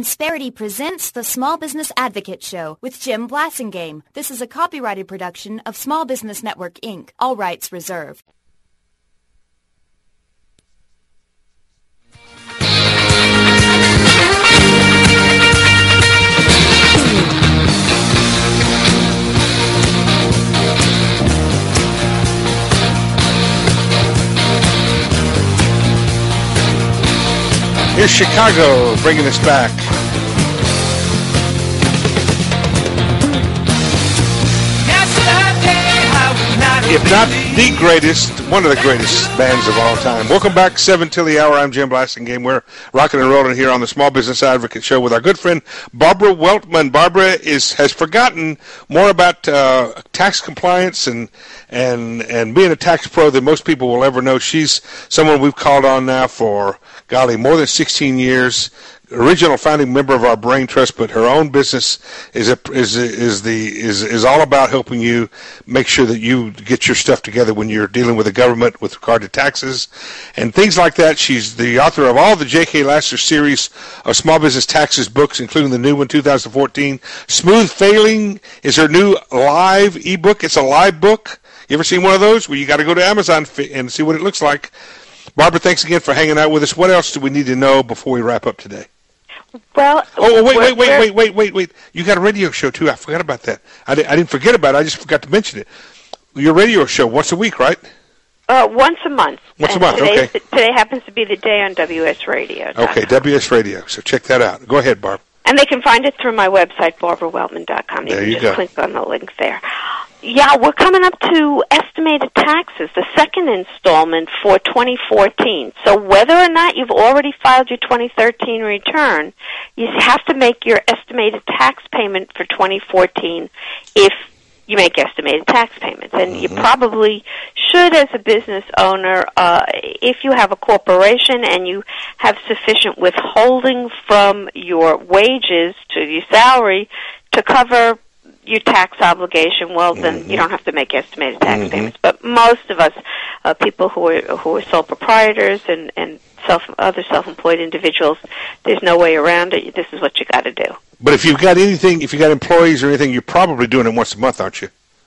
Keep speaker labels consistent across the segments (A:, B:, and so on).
A: Insperity presents the Small Business Advocate Show with Jim Blasingame. This is a copyrighted production of Small Business Network, Inc. All rights reserved.
B: Here's Chicago bringing us back. If not the greatest, one of the greatest bands of all time. Welcome back, 7 till the hour. I'm Jim Blasingame. We're rocking and rolling here on the Small Business Advocate Show with our good friend Barbara Weltman. Barbara has forgotten more about tax compliance and being a tax pro than most people will ever know. She's someone we've called on now for, golly, more than 16 years. Original founding member of our Brain Trust, but her own business is all about helping you make sure that you get your stuff together when you're dealing with the government with regard to taxes and things like that. She's the author of all the J.K. Lasser series of small business taxes books, including the new one, 2014. Smooth Failing is her new live ebook. It's a live book. You ever seen one of those? Well, you got to go to Amazon and see what it looks like. Barbara, thanks again for hanging out with us. What else do we need to know before we wrap up today?
C: Well,
B: wait. You got a radio show, too. I forgot about that. I didn't forget about it. I just forgot to mention it. Your radio show, once a week, right?
C: Once a month.
B: Once a month, okay.
C: Today happens to be the day on WS Radio.
B: Okay, WS Radio. So check that out. Go ahead, Barb.
C: And they can find it through my website, BarbaraWeltman.com.
B: There you
C: can
B: go.
C: Just click on the link there. Yeah, we're coming up to estimated taxes, the second installment for 2014. So whether or not you've already filed your 2013 return, you have to make your estimated tax payment for 2014 if you make estimated tax payments. And you probably should, as a business owner, if you have a corporation and you have sufficient withholding from your wages to your salary to cover your tax obligation, well, then you don't have to make estimated tax payments. But most of us, people who are sole proprietors and other self-employed individuals, there's no way around it. This is what you got to do.
B: But if you've got employees or anything, you're probably doing it once a month, aren't you?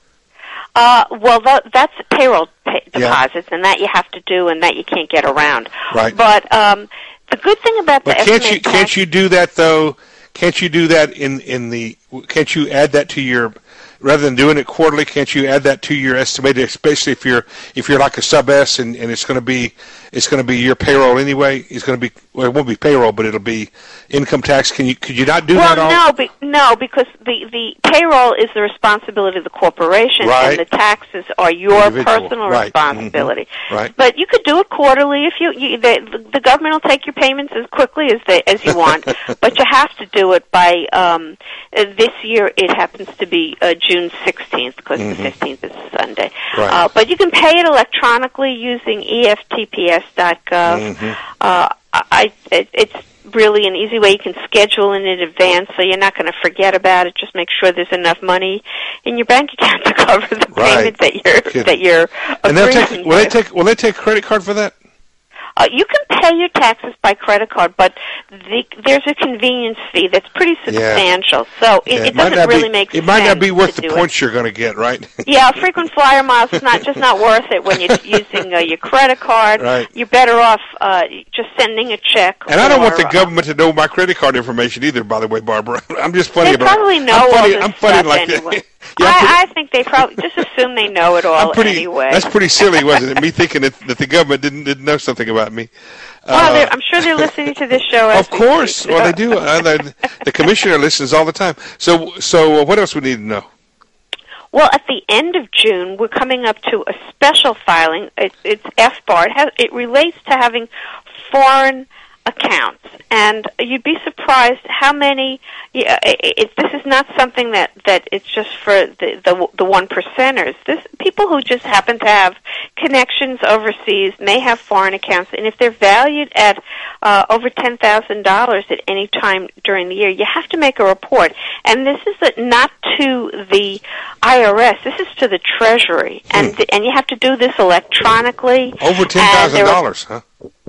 C: Well, that's payroll deposits, and that you have to do, and that you can't get around.
B: Right.
C: But the good thing about the estimated tax...
B: Can't you do that, though? Can't you do that can't you add that to your, rather than doing it quarterly, can't you add that to your estimated, especially if you're like a sub S and it's going to be your payroll anyway? It's going to be, well, it won't be payroll, but it'll be income tax. Could you not do that?
C: No, because the payroll is the responsibility of the corporation,
B: right,
C: and the taxes are your personal
B: right,
C: responsibility.
B: Right.
C: But you could do it quarterly if the government will take your payments as quickly as you want, but you have to do it by this year. It happens to be June 16th because the 15th is a Sunday.
B: Right.
C: But you can pay it electronically using EFTPS.gov. It's really an easy way. You can schedule in advance, so you're not going to forget about it. Just make sure there's enough money in your bank account to cover the payment that you're agreeing with.
B: Will they take a credit card for that?
C: You can pay your taxes by credit card, but there's a convenience fee that's pretty substantial. So it doesn't really make sense.
B: It might not be worth the points you're going to get, right?
C: Yeah, frequent flyer miles is not worth it when you're using your credit card.
B: Right.
C: You're better off just sending a check.
B: And I don't want the government to know my credit card information either, by the way, Barbara. I'm just funny
C: they
B: about it.
C: They probably know all this
B: I'm funny
C: stuff
B: like
C: anyway.
B: That. Yeah,
C: I think they probably just assume they know it all anyway.
B: That's pretty silly, wasn't it? Me thinking that the government didn't know something about me.
C: Well, I'm sure they're listening to this show.
B: Of course. Well, they do. The commissioner listens all the time. So what else we need to know?
C: Well, at the end of June, we're coming up to a special filing. It's FBAR. It relates to having foreign accounts, and you'd be surprised how many. This is not something that it's just for the one percenters. People who just happen to have connections overseas may have foreign accounts, and if they're valued at over $10,000 at any time during the year, you have to make a report. And this is not to the IRS. This is to the Treasury, and you have to do this electronically.
B: Over $10,000, huh?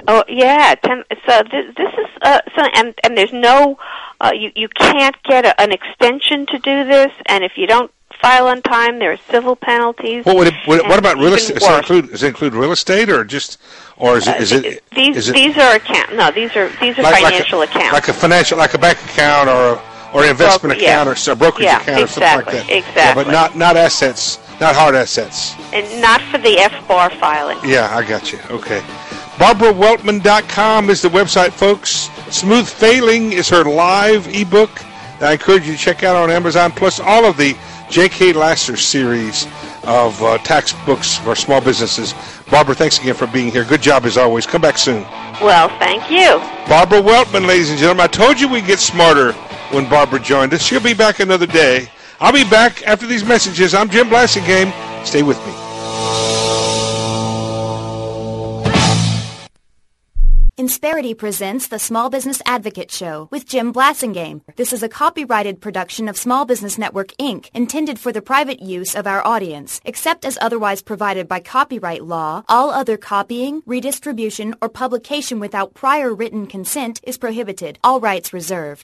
C: Oh yeah, so this is and there's no you can't get an extension to do this, and if you don't file on time, there are civil penalties.
B: Well, what about real estate? Does it include real estate, or is it
C: these are financial accounts,
B: like a bank account or an investment account or a brokerage account or something like that.
C: Exactly.
B: Yeah, but not assets, not hard assets.
C: And not for the FBAR filing.
B: Yeah, I got you. Okay. BarbaraWeltman.com is the website, folks. Smooth Failing is her live ebook that I encourage you to check out on Amazon, plus all of the J.K. Lasser series of tax books for small businesses. Barbara, thanks again for being here. Good job as always. Come back soon.
C: Well, thank you.
B: Barbara Weltman, ladies and gentlemen. I told you we'd get smarter when Barbara joined us. She'll be back another day. I'll be back after these messages. I'm Jim Blasingame. Stay with me.
A: Insperity presents the Small Business Advocate Show with Jim Blasingame. This is a copyrighted production of Small Business Network, Inc., intended for the private use of our audience. Except as otherwise provided by copyright law, all other copying, redistribution, or publication without prior written consent is prohibited. All rights reserved.